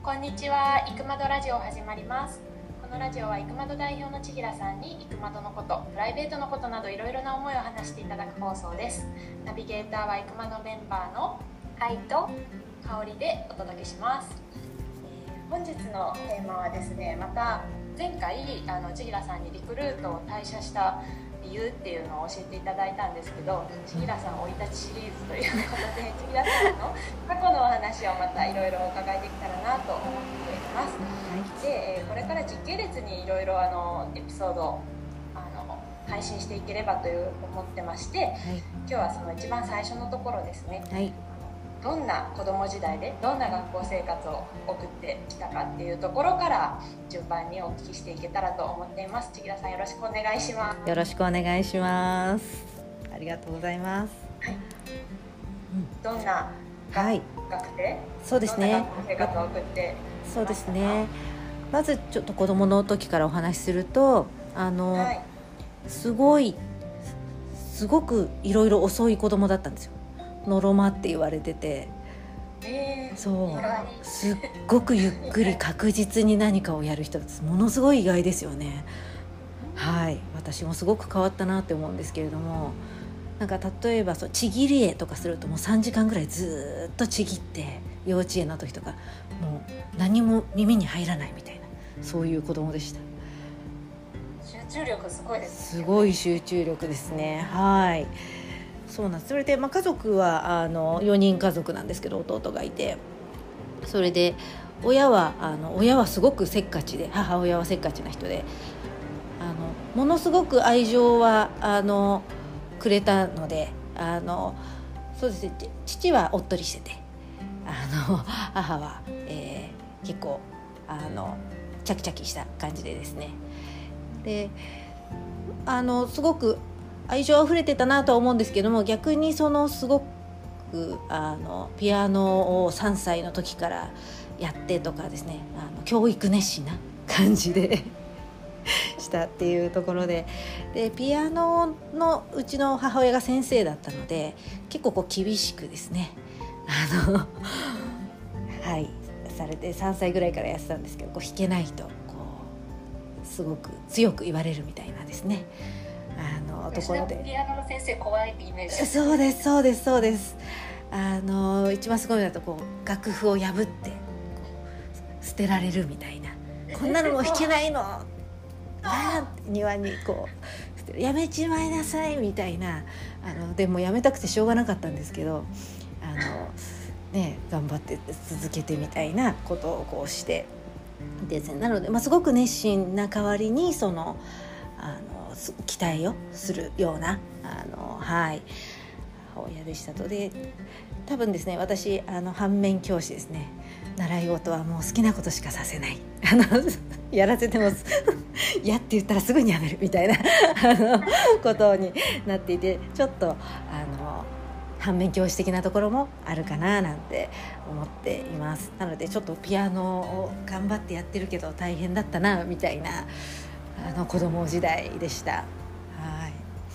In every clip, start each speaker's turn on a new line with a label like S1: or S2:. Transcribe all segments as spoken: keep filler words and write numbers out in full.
S1: こんにちは。いくまどラジオ始まります。このラジオはいくまど代表の千平さんにいくまどのこと、プライベートのことなどいろいろな思いを話していただく放送です。ナビゲーターはいくまどメンバーの愛と香りでお届けします。えー、本日のテーマはですね、また前回あの千平さんにリクルートを退社した理由っていうのを教えていただいたんですけど、千平さん生い立ちシリーズということで千平さんの過去のお話をまたいろいろお伺いできたらなと思っています。で、これから時系列にいろいろあのエピソードをあの配信していければという思ってまして、はい、今日はその一番最初のところですね、はい、どんな子供時代でどんな学校生活を送ってきたかっていうところから順番にお聞きしていけたらと思っています。千平さん、よろしくお願いします。
S2: よろしくお願いします。ありがとうございます。
S1: はい、どんな学、はい、学生
S2: そうですね、
S1: どんな学校生活を送って
S2: そうですね、まずちょっと子供の時からお話しすると、あの、はい、すごいすごくいろいろ遅い子供だったんですよ。のろまって言われてて、えー、そうすっごくゆっくり確実に何かをやる人です。ものすごい意外ですよね。はい、私もすごく変わったなって思うんですけれども、なんか例えばそうちぎり絵とかするともうさんじかんぐらいずっとちぎって、幼稚園の時とかもう何も耳に入らないみたいな、そういう子供でした。
S1: 集中力すごいですね。
S2: すごい集中力ですね。はい、そうなんです。それで、まあ、家族はあのよにん家族なんですけど、弟がいて、それで親はあの親はすごくせっかちで、母親はせっかちな人で、あのものすごく愛情はあのくれたので、あのそうですね、父はおっとりしてて、あの母は、えー、結構あのチャキチャキした感じでですね、であのすごく愛情あふれてたなとは思うんですけども、逆にそのすごくあのピアノをさんさいの時からやってとかですね、あの教育熱心な感じでしたっていうところで、でピアノのうちの母親が先生だったので、結構こう厳しくですね、あのはいされて、さんさいぐらいからやってたんですけど、こう弾けないとこうすごく強く言われるみたいなですね、あのところで、
S1: ピアノの先生怖いイメージです。
S2: そうですそうですそうです。あの一番すごいのだとこう楽譜を破って捨てられるみたいな、こんなのも弾けないのあ庭にこうやめちまいなさいみたいな、あのでもやめたくてしょうがなかったんですけど、あの、ね、頑張って続けてみたいなことをこうしてですね、なので、まあ、すごく熱心な代わりにそのあの期待をするようなあの、はい、母親でしたと。で多分ですね、私あの反面教師ですね。習い事はもう好きなことしかさせない、あのやらせてもやって言ったらすぐにやめるみたいなあのことになっていて、ちょっとあの反面教師的なところもあるかななんて思っています。なのでちょっとピアノを頑張ってやってるけど大変だったなみたいなあの子供時代でした。はい、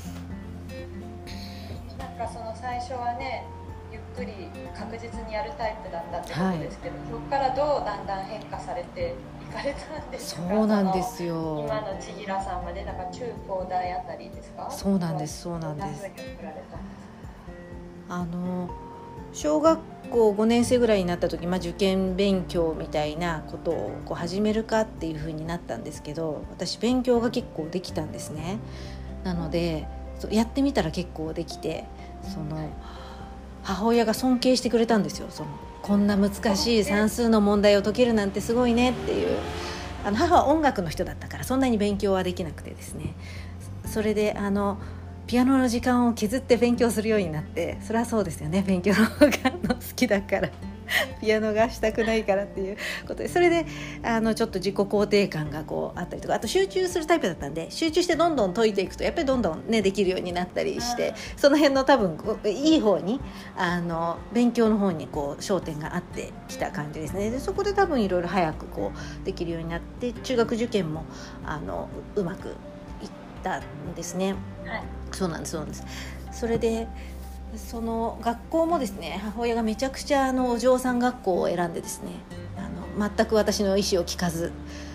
S1: なんかその最初はね、ゆっくり確実にやるタイプだったってことですけど、はい、そこからどうだんだん変化されていかれたんですか？
S2: そうなんですよ。
S1: 今の千平さんまで、なんか中高大あたりですか？
S2: そうなんですそうなんです。あの小学校ごねん生ぐらいになった時、まあ、受験勉強みたいなことをこう始めるかっていう風になったんですけど、私勉強が結構できたんですね。なのでやってみたら結構できて、その母親が尊敬してくれたんですよ。そのこんな難しい算数の問題を解けるなんてすごいねっていう。あの母は音楽の人だったからそんなに勉強はできなくてですね、それであのピアノの時間を削って勉強するようになって、それはそうですよね、勉強の方が好きだからピアノがしたくないからっていうことで、それであのちょっと自己肯定感がこうあったりとか、あと集中するタイプだったんで、集中してどんどん解いていくとやっぱりどんどんねできるようになったりして、その辺の多分いい方にあの勉強の方にこう焦点があってきた感じですね。でそこで多分いろいろ早くこうできるようになって、中学受験もあのうまくいったんですね。はい、そうなんですそうなんです。それでその学校もですね、母親がめちゃくちゃあのお嬢さん学校を選んでですね、あの全く私の意思を聞かず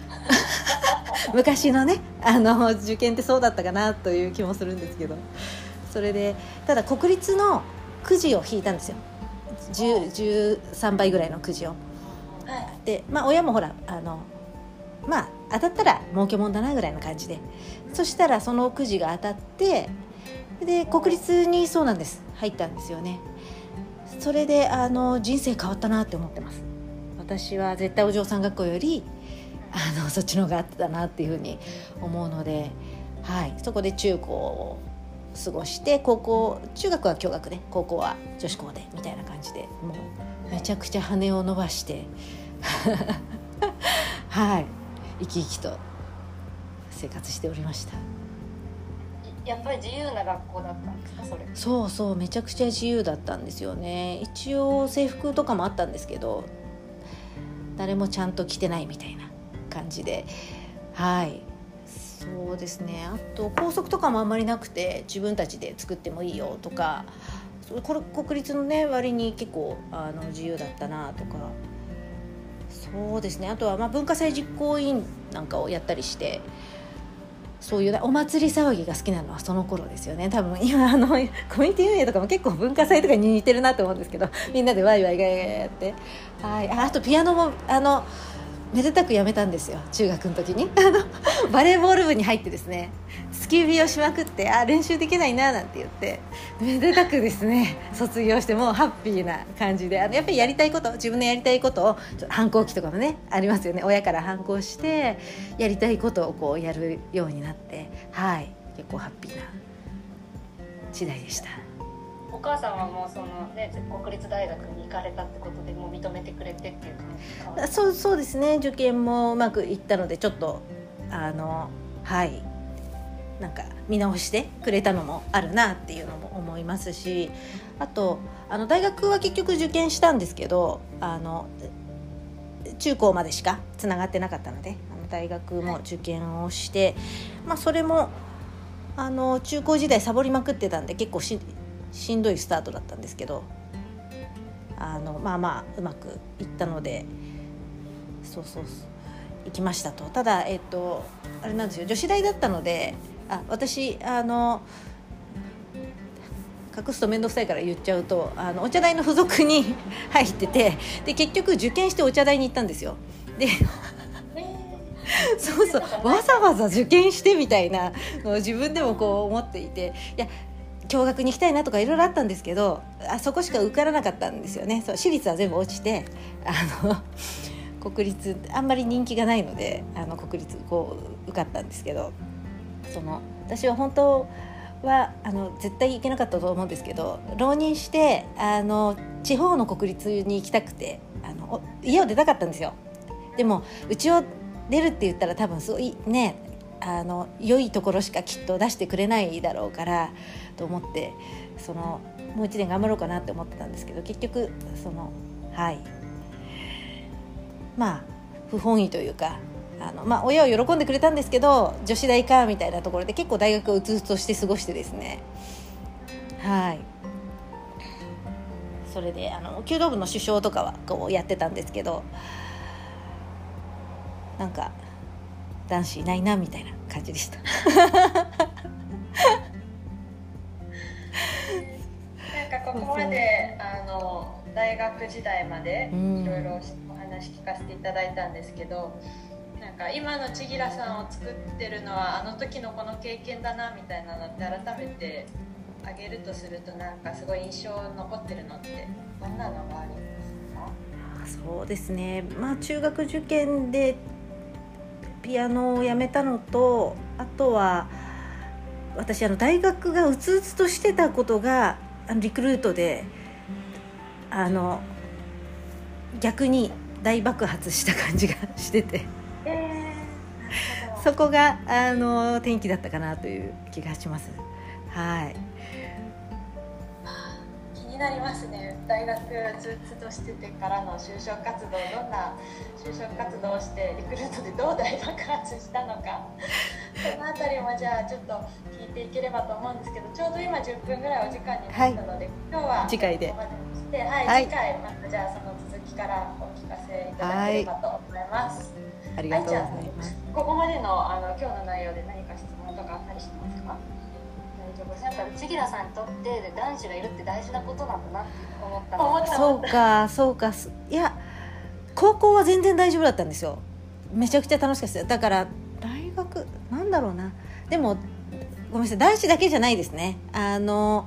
S2: 昔のねあの受験ってそうだったかなという気もするんですけど、それでただ国立のくじを引いたんですよ。じゅう、じゅうさんばいぐらいのくじを。で、まあ、親もほらあのまあ当たったら儲けもんだなぐらいの感じで、そしたらそのくじが当たって、で国立にそうなんです入ったんですよね。それであの人生変わったなって思ってます。私は絶対お嬢さん学校よりあのそっちの方があったなっていうふうに思うので、はい、そこで中高を過ごして、高校中学は共学で高校は女子校でみたいな感じで、もうめちゃくちゃ羽を伸ばしてはい生き生きと生活しておりました。
S1: やっぱり自由な学校だったんですか、それ。
S2: そうそう、めちゃくちゃ自由だったんですよね。一応制服とかもあったんですけど、誰もちゃんと着てないみたいな感じで、はい、そうですね。あと校則とかもあんまりなくて、自分たちで作ってもいいよとか、これ国立のね割に結構あの自由だったなとか、そうですね。あとはまあ文化祭実行委員なんかをやったりして、そういうお祭り騒ぎが好きなのはその頃ですよね。多分今あのコミュニティ運営とかも結構文化祭とかに似てるなと思うんですけど、みんなでワイワイガヤガヤやって、はい、あ, あとピアノもあのめでたくやめたんですよ、中学の時に。あのバレーボール部に入ってですね、突き指をしまくって、あ練習できないななんて言ってめでたくですね卒業して、もうハッピーな感じで、あのやっぱりやりたいこと、自分のやりたいことを、反抗期とかもねありますよね、親から反抗してやりたいことをこうやるようになって、はい、結構ハッピーな時代でした。
S1: お母さんはもうその、ね、国立大学に行かれたってことでもう認めてくれてっていう感じですか。
S2: そう、そうですね。受験もうまくいったので、ちょっとあのはいなんか見直してくれたのもあるなっていうのも思いますし、あとあの大学は結局受験したんですけど、あの中高までしかつながってなかったので、あの大学も受験をして、まあ、それもあの中高時代サボりまくってたんで結構 し, しんどいスタートだったんですけど、あのまあまあうまくいったので、そうそうそう行きましたと。ただえっとあれなんですよ、女子大だったので、あ私あの隠すと面倒くさいから言っちゃうと、あのお茶大の付属に入ってて、で結局受験してお茶大に行ったんですよ。でそうそう、わざわざ受験してみたいなのを自分でもこう思っていて、いや共学に行きたいなとかいろいろあったんですけど、あそこしか受からなかったんですよね。そう私立は全部落ちて、あの国立あんまり人気がないので、あの国立こう受かったんですけど、その私は本当はあの絶対行けなかったと思うんですけど、浪人してあの地方の国立に行きたくて、あの家を出たかったんですよ。でもうちを出るって言ったら多分すごいね、あの良いところしかきっと出してくれないだろうからと思って、そのもう一年頑張ろうかなって思ってたんですけど、結局そのはいまあ不本意というか、あの、まあ、親は喜んでくれたんですけど、女子大かみたいなところで結構大学をうつうつとして過ごしてですね、はい、それであの弓道部の主将とかはこうやってたんですけど、なんか男子いないなみたいな感じでしたなんか
S1: ここまであの大学時代までいろいろお話聞かせていただいたんですけど、なんか今の千吉さんを作ってるのはあの時のこの経験だなみたいなのって改めてあげるとすると、なんかすごい印象残ってるのってどんなのがありますか？
S2: そうですね、まあ、中学受験でピアノをやめたのと、あとは私あの大学がうつうつとしてたことがあのリクルートであの逆に大爆発した感じがしてて、えー、そこがあの転機だったかなという気がします。はい、
S1: 気になりますね。大学ずっとしててからの就職活動、どんな就職活動をしてリクルートでどう大爆発したのかそのあたりもじゃあちょっと聞いていければと思うんですけど、ちょうど今じゅっぷんぐらいお時間になったので、はい、今日は
S2: 次回で
S1: ここまでにして、はい
S2: はい、
S1: 次回またじゃあその続きからお聞かせいただければと思います。
S2: ありがとうございます。
S1: ここまでの、あの今日の内容で何か質問とかあったりしますか？
S3: なんか千吉さんにとって男子がいるって大事なことなんだなって思ったの。
S2: そうかそうか。いや高校は全然大丈夫だったんですよ。めちゃくちゃ楽しかったです。だから大学なんだろうな、でもごめんなさい、男子だけじゃないですね。あの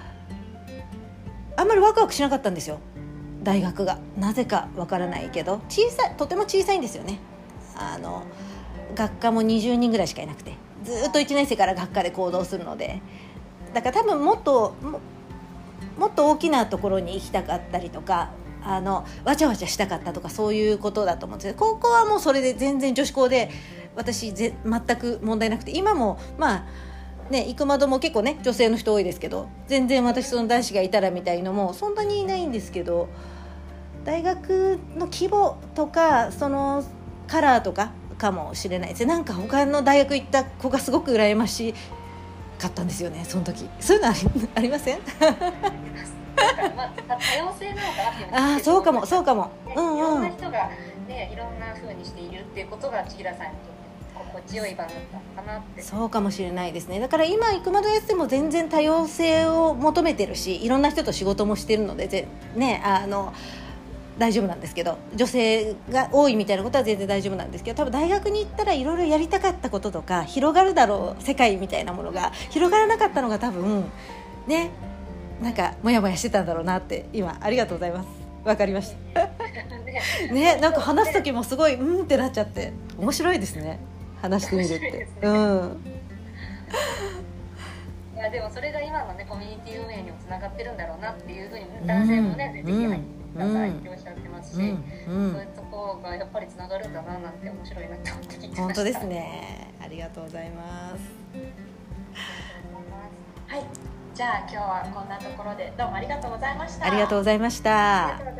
S2: あんまりワクワクしなかったんですよ、大学が。なぜかわからないけど小さい、とても小さいんですよね。あの学科もにじゅうにんぐらいしかいなくて、ずっといちねん生から学科で行動するので、だから多分もっと も, もっと大きなところに行きたかったりとか、あのわちゃわちゃしたかったとか、そういうことだと思うんですけど、高校はもうそれで全然女子校で私ぜ全く問題なくて、今もまあね、生窓も結構ね女性の人多いですけど、全然私その男子がいたらみたいのもそんなにいないんですけど、大学の規模とかそのカラーとかかもしれないですね。なんか他の大学行った子がすごく羨ましかったんですよね、その時。そういうの あ り, ありません？
S3: まあ、多様性なのかなっていう。
S2: ああ、そうかもそうかも、
S3: うんうん、いろんな人が、ね、いろんな風にしているっていうことが千吉さんにとって心地よい場だったのかなって。
S2: そうかもしれないですね。だから今生窓やっても全然多様性を求めてるし、いろんな人と仕事もしてるのでぜ、ね、あの大丈夫なんですけど、女性が多いみたいなことは全然大丈夫なんですけど、多分大学に行ったらいろいろやりたかったこととか広がるだろう世界みたいなものが広がらなかったのが多分ね、なんかモヤモヤしてたんだろうなって。今ありがとうございます、わかりましたね、なんか話す時もすごいうんってなっちゃって、面白いですね、話してみるって、ね、うん。
S3: いやでもそれが今のねコミュニティ運営にもつながってるんだろうなっていうふうに男性もね、うん、ぜひ入ってくださいっておっしゃってますし、うんうん、そういうところがやっぱりつながるんだななんて面白いなと思って聞いてました。
S2: 本当ですね、ありがとうございます。
S1: はい、じゃあ今日はこんなところでどうもありがとうございました。
S2: ありがとうございました。